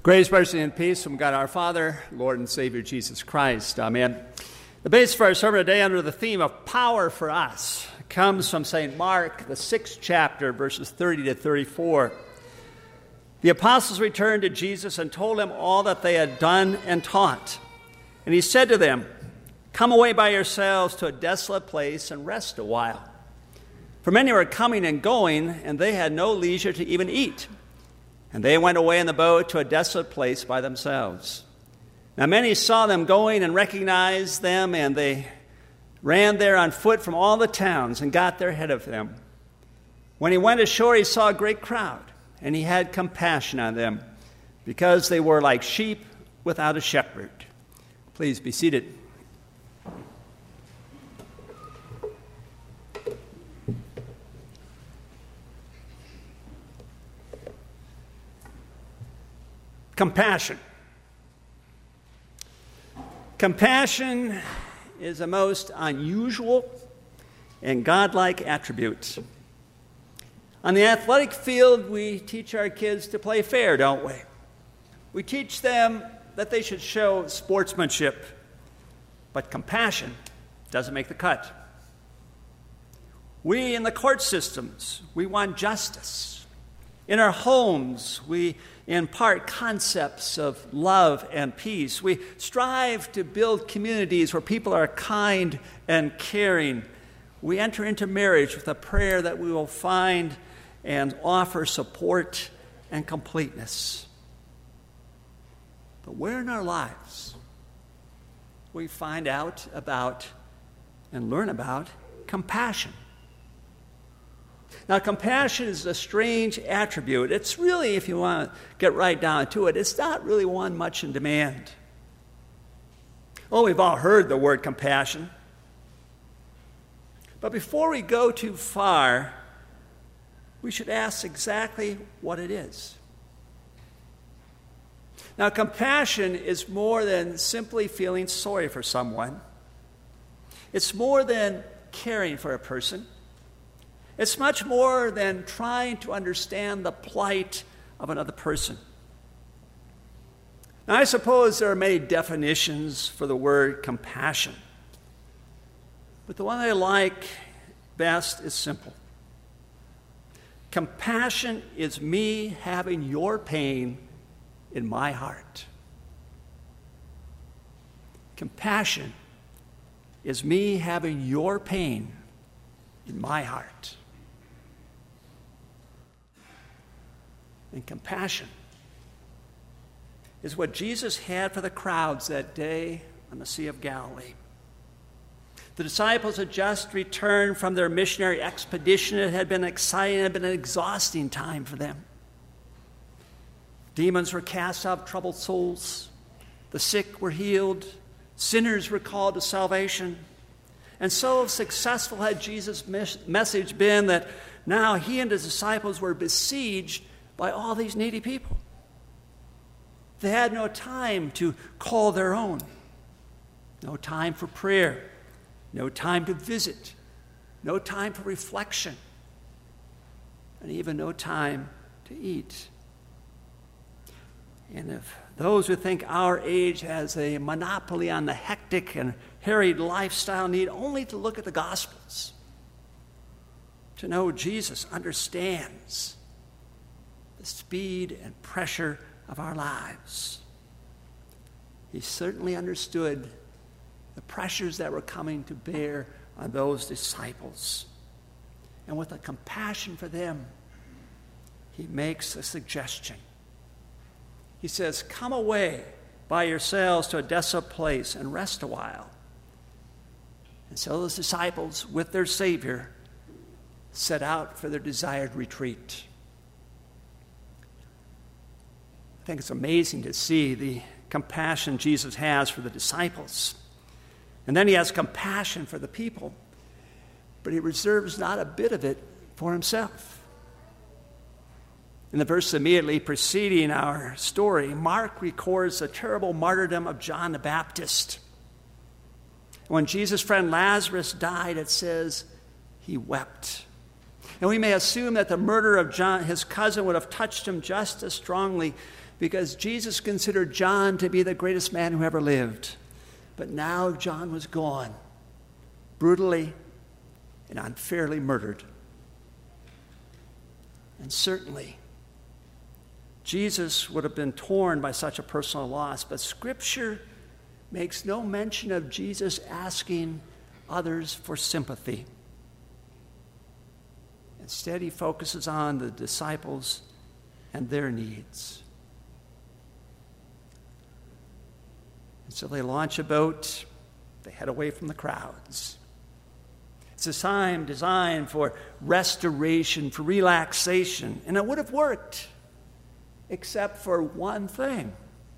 Grace, mercy, and peace from God our Father, Lord and Savior Jesus Christ. Amen. The base for our sermon today under the theme of power for us comes from St. Mark, the 6th chapter, verses 30 to 34. The apostles returned to Jesus and told him all that they had done and taught. And he said to them, "Come away by yourselves to a desolate place and rest a while." For many were coming and going, and they had no leisure to even eat. And they went away in the boat to a desolate place by themselves. Now many saw them going and recognized them, and they ran there on foot from all the towns and got there ahead of them. When he went ashore, he saw a great crowd, and he had compassion on them, because they were like sheep without a shepherd. Please be seated. Compassion. Compassion is a most unusual and godlike attribute. On the athletic field, we teach our kids to play fair, don't we? We teach them that they should show sportsmanship, but compassion doesn't make the cut. We in the court systems, we want justice. In our homes, we impart concepts of love and peace. We strive to build communities where people are kind and caring. We enter into marriage with a prayer that we will find and offer support and completeness. But where in our lives we find out about and learn about compassion? Now, compassion is a strange attribute. It's really, if you want to get right down to it, it's not really one much in demand. Oh, we've all heard the word compassion. But before we go too far, we should ask exactly what it is. Now, compassion is more than simply feeling sorry for someone. It's more than caring for a person. It's much more than trying to understand the plight of another person. Now, I suppose there are many definitions for the word compassion, but the one I like best is simple. Compassion is me having your pain in my heart. Compassion is me having your pain in my heart. And compassion is what Jesus had for the crowds that day on the Sea of Galilee. The disciples had just returned from their missionary expedition. It had been exciting, it had been an exhausting time for them. Demons were cast out of troubled souls. The sick were healed. Sinners were called to salvation. And so successful had Jesus' message been that now he and his disciples were besieged by all these needy people. They had no time to call their own, no time for prayer, no time to visit, no time for reflection, and even no time to eat. And if those who think our age has a monopoly on the hectic and harried lifestyle need only to look at the Gospels to know Jesus understands the speed and pressure of our lives. He certainly understood the pressures that were coming to bear on those disciples. And with a compassion for them, he makes a suggestion. He says, "Come away by yourselves to a desolate place and rest a while." And so those disciples, with their Savior, set out for their desired retreat. I think it's amazing to see the compassion Jesus has for the disciples. And then he has compassion for the people, but he reserves not a bit of it for himself. In the verse immediately preceding our story, Mark records the terrible martyrdom of John the Baptist. When Jesus' friend Lazarus died, it says he wept. And we may assume that the murder of John, his cousin, would have touched him just as strongly because Jesus considered John to be the greatest man who ever lived. But now John was gone, brutally and unfairly murdered. And certainly, Jesus would have been torn by such a personal loss, but Scripture makes no mention of Jesus asking others for sympathy. Instead, he focuses on the disciples and their needs. And so they launch a boat, they head away from the crowds. It's a time designed for restoration, for relaxation, and it would have worked, except for one thing.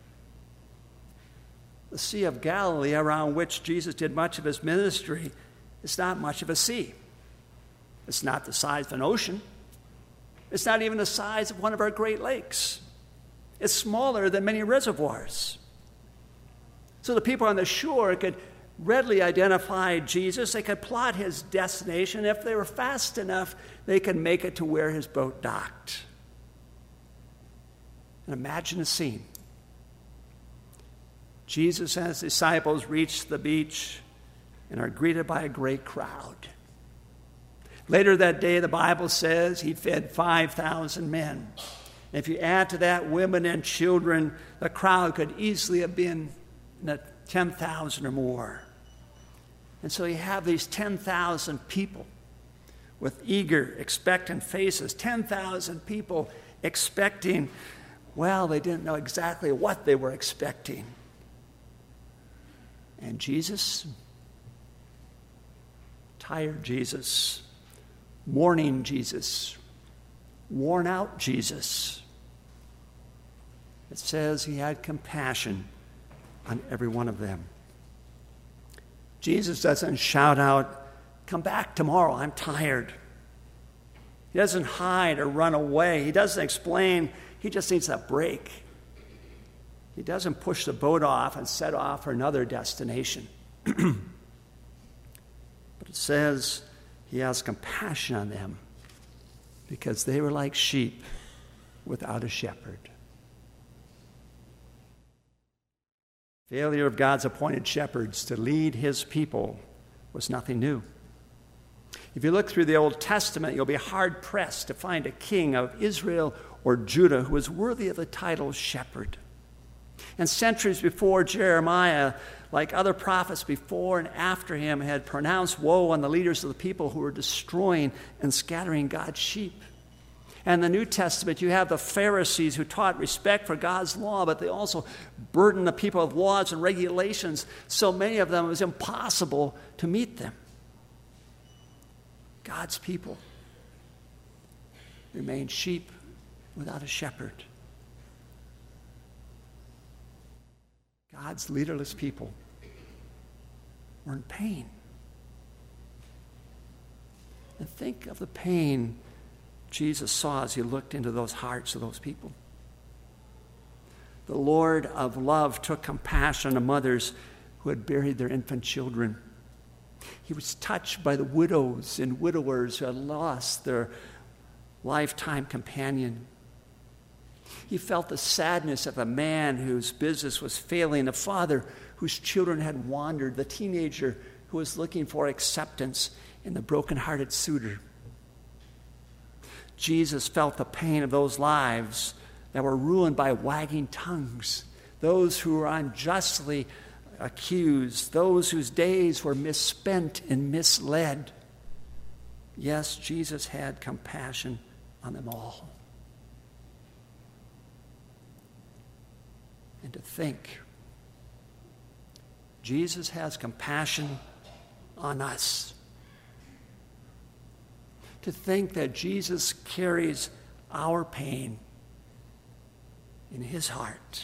The Sea of Galilee, around which Jesus did much of his ministry, is not much of a sea. It's not the size of an ocean. It's not even the size of one of our Great Lakes. It's smaller than many reservoirs. So the people on the shore could readily identify Jesus. They could plot his destination. If they were fast enough, they could make it to where his boat docked. And imagine the scene. Jesus and his disciples reach the beach and are greeted by a great crowd. Later that day, the Bible says he fed 5,000 men. And if you add to that women and children, the crowd could easily have been 10,000 or more. And so you have these 10,000 people with eager, expectant faces, 10,000 people expecting, well, they didn't know exactly what they were expecting. And Jesus, tired Jesus, mourning Jesus, worn out Jesus, it says he had compassion on every one of them. Jesus doesn't shout out, "Come back tomorrow, I'm tired." He doesn't hide or run away. He doesn't explain. He just needs a break. He doesn't push the boat off and set off for another destination. But it says he has compassion on them because they were like sheep without a shepherd. Failure of God's appointed shepherds to lead his people was nothing new. If you look through the Old Testament, you'll be hard-pressed to find a king of Israel or Judah who was worthy of the title shepherd. And centuries before, Jeremiah, like other prophets before and after him, had pronounced woe on the leaders of the people who were destroying and scattering God's sheep. And in the New Testament, you have the Pharisees who taught respect for God's law, but they also burdened the people with laws and regulations. So many of them, it was impossible to meet them. God's people remain sheep without a shepherd. God's leaderless people were in pain. And think of the pain Jesus saw as he looked into those hearts of those people. The Lord of love took compassion on mothers who had buried their infant children. He was touched by the widows and widowers who had lost their lifetime companion. He felt the sadness of a man whose business was failing, a father whose children had wandered, the teenager who was looking for acceptance in the broken-hearted suitor. Jesus felt the pain of those lives that were ruined by wagging tongues, those who were unjustly accused, those whose days were misspent and misled. Yes, Jesus had compassion on them all. And to think, Jesus has compassion on us. To think that Jesus carries our pain in his heart.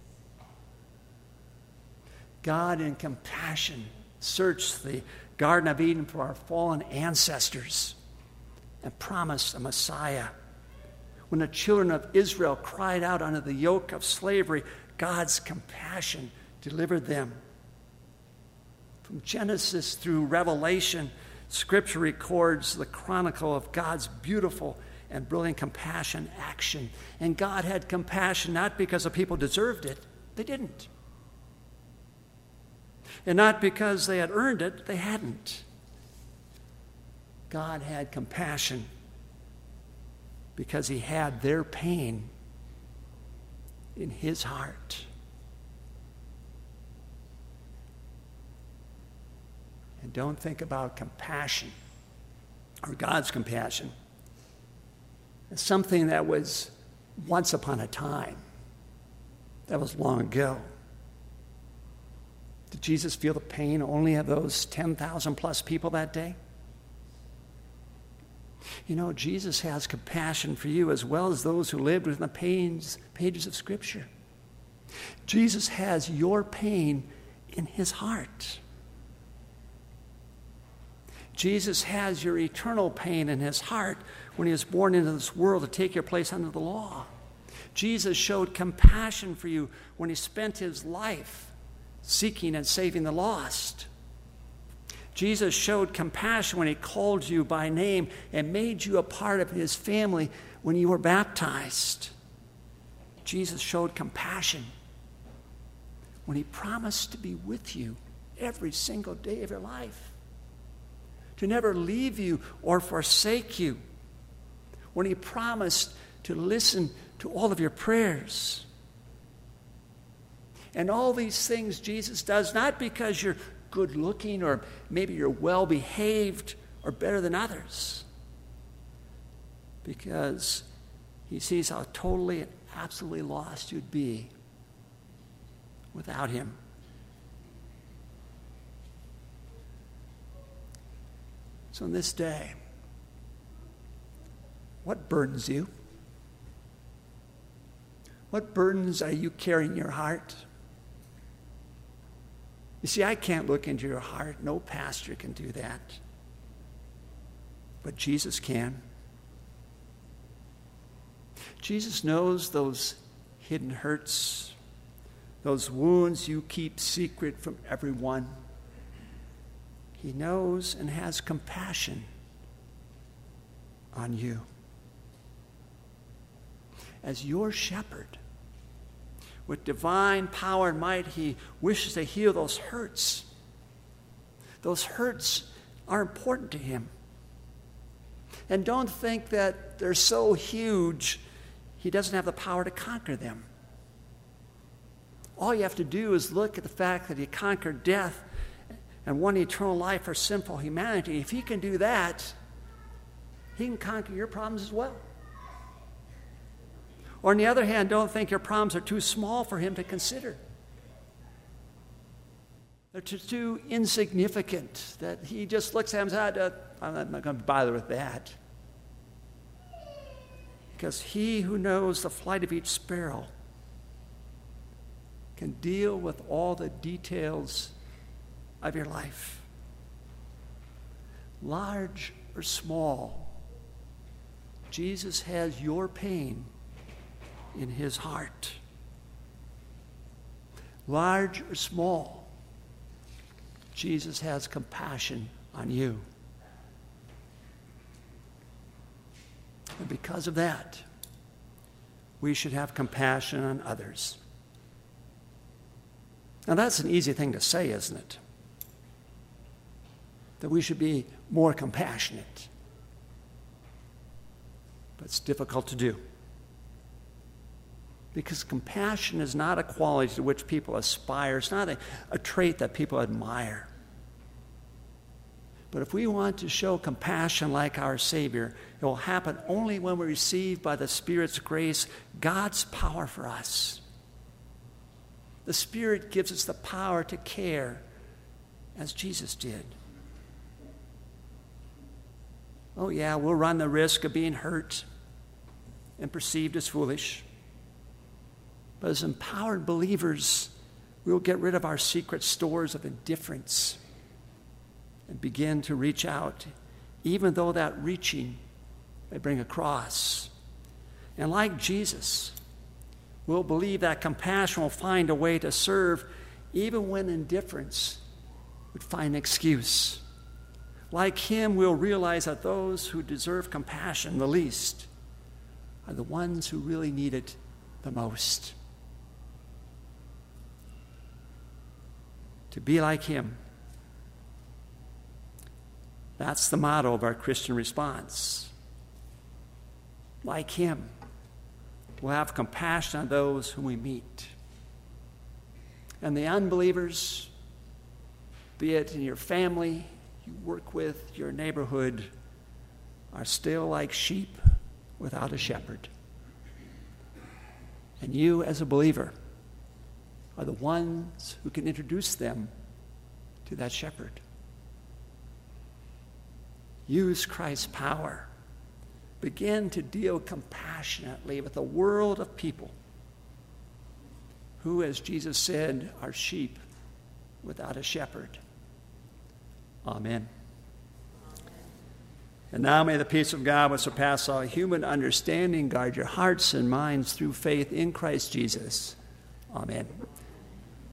God in compassion searched the Garden of Eden for our fallen ancestors and promised a Messiah. When the children of Israel cried out under the yoke of slavery, God's compassion delivered them. From Genesis through Revelation, Scripture records the chronicle of God's beautiful and brilliant compassion action. And God had compassion not because the people deserved it. They didn't. And not because they had earned it. They hadn't. God had compassion because he had their pain in his heart. And don't think about compassion or God's compassion as something that was once upon a time. That was long ago. Did Jesus feel the pain only of those 10,000 plus people that day? You know, Jesus has compassion for you as well as those who lived within the pages of Scripture. Jesus has your pain in his heart. Jesus has your eternal pain in his heart when he was born into this world to take your place under the law. Jesus showed compassion for you when he spent his life seeking and saving the lost. Jesus showed compassion when he called you by name and made you a part of his family when you were baptized. Jesus showed compassion when he promised to be with you every single day of your life, to never leave you or forsake you, when he promised to listen to all of your prayers. And all these things Jesus does not because you're good looking or maybe you're well behaved or better than others, because he sees how totally and absolutely lost you'd be without him. So on this day, what burdens you? What burdens are you carrying in your heart? You see, I can't look into your heart. No pastor can do that. But Jesus can. Jesus knows those hidden hurts, those wounds you keep secret from everyone. He knows and has compassion on you. As your shepherd, with divine power and might, he wishes to heal those hurts. Those hurts are important to him. And don't think that they're so huge, he doesn't have the power to conquer them. All you have to do is look at the fact that he conquered death and won eternal life for sinful humanity. If he can do that, he can conquer your problems as well. Or on the other hand, don't think your problems are too small for him to consider. They're too insignificant that he just looks at them and says, I'm not going to bother with that. Because he who knows the flight of each sparrow can deal with all the details of your life. Large or small, Jesus has your pain in his heart. Large or small, Jesus has compassion on you. And because of that, we should have compassion on others. Now that's an easy thing to say, isn't it? That we should be more compassionate. But it's difficult to do. Because compassion is not a quality to which people aspire. It's not a trait that people admire. But if we want to show compassion like our Savior, it will happen only when we receive by the Spirit's grace God's power for us. The Spirit gives us the power to care as Jesus did. Oh yeah, we'll run the risk of being hurt and perceived as foolish. But as empowered believers, we'll get rid of our secret stores of indifference and begin to reach out, even though that reaching may bring a cross. And like Jesus, we'll believe that compassion will find a way to serve even when indifference would find an excuse. Like him, we'll realize that those who deserve compassion the least are the ones who really need it the most. To be like him. That's the motto of our Christian response. Like him. We'll have compassion on those whom we meet. And the unbelievers, be it in your family, you work with, your neighborhood, are still like sheep without a shepherd. And you, as a believer, are the ones who can introduce them to that shepherd. Use Christ's power. Begin to deal compassionately with a world of people who, as Jesus said, are sheep without a shepherd. Amen. And now may the peace of God, which surpasses all human understanding, guard your hearts and minds through faith in Christ Jesus. Amen.